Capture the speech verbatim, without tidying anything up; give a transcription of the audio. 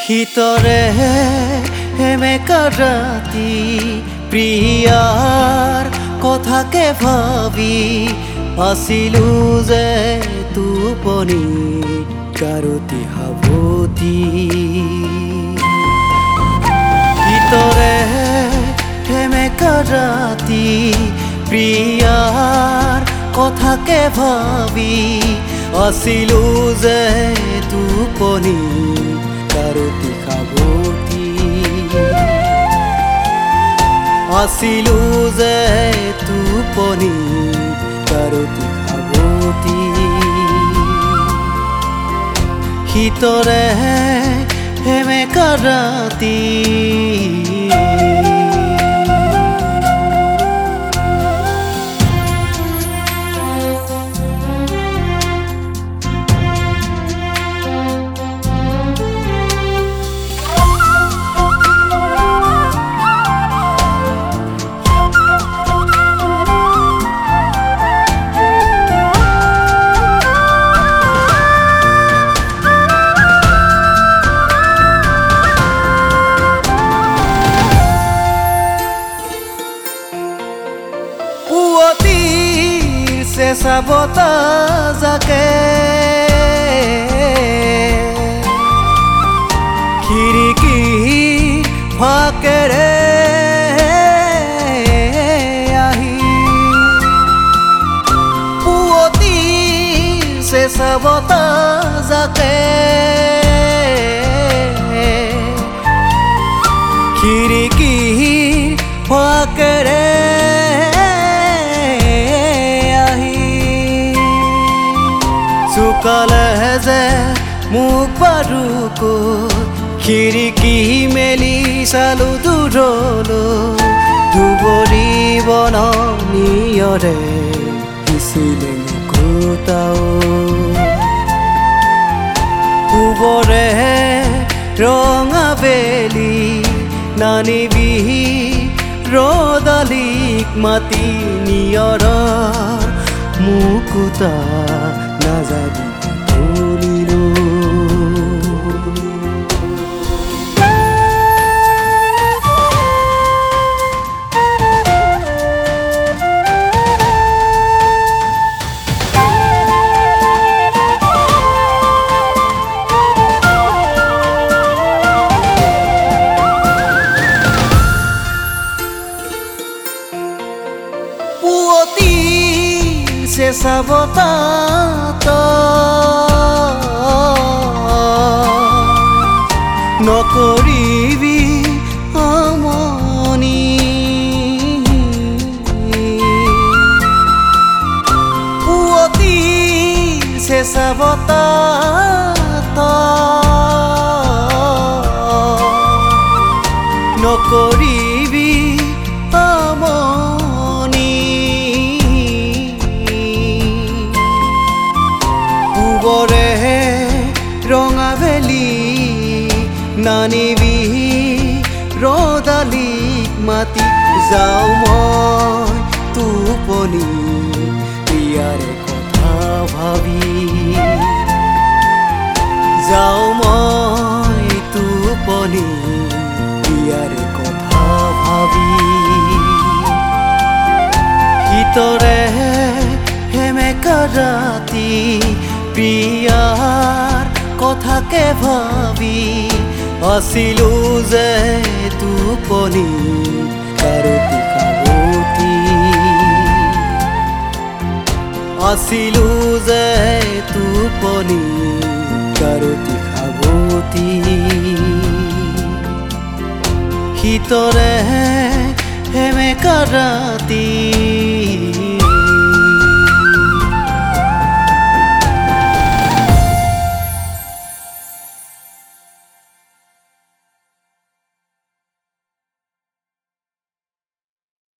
ভিতরে হেমেকা রাতি প্রিয়ার কথাকে ভাবি আছিলু যে তুপনি কারতি হাবতি ভিতরে হেমেকা রাতি প্রিয়ার কথাকে ভাবি আছিলু যে তুপনি কারতি খাবতি আছিলু যে তুপনি কারতি খাবতি ভিতরে হেমেকা ৰাতি চেঁচা বতাজাকে খিৰিকী ফাকেৰে আহি পুৱতি চেঁচা বতাজাকে খিৰিকী ফাকেৰে চুকালে যে মুখ বাৰুকো খিৰিকী মেলি চালো দূৰলৈ ধুবুৰী বননিয়ৰে সিঁচিলে মুকুতাও পূবৰে ৰঙা বেলি নানিবি ৰদালিক মাতি নিয়ৰৰ মুকুতা নাযাবি তুলিলো পুৱতি চেঁচা বতাহত নকৰিবি আমনি পুৱতি চেঁচা বতাহত নকৰিবি আমনি পূবৰে ৰঙা বেলি নানিবি ৰদালিক মাতি যাওঁ মই টোপনি প্ৰিয়াৰে কথা ভাবি যাওঁ মই টোপনি প্ৰিয়াৰে কথা ভাবি ভিতৰে হেমেকা ৰাতি প্ৰিয়াৰ কথাকে ভাবি আছিলু যে তুপনি কাৰতি খাবতি আছিলু যে তুপনি কাৰতি খাবতি ভিতৰে হেমেকা ৰাতি।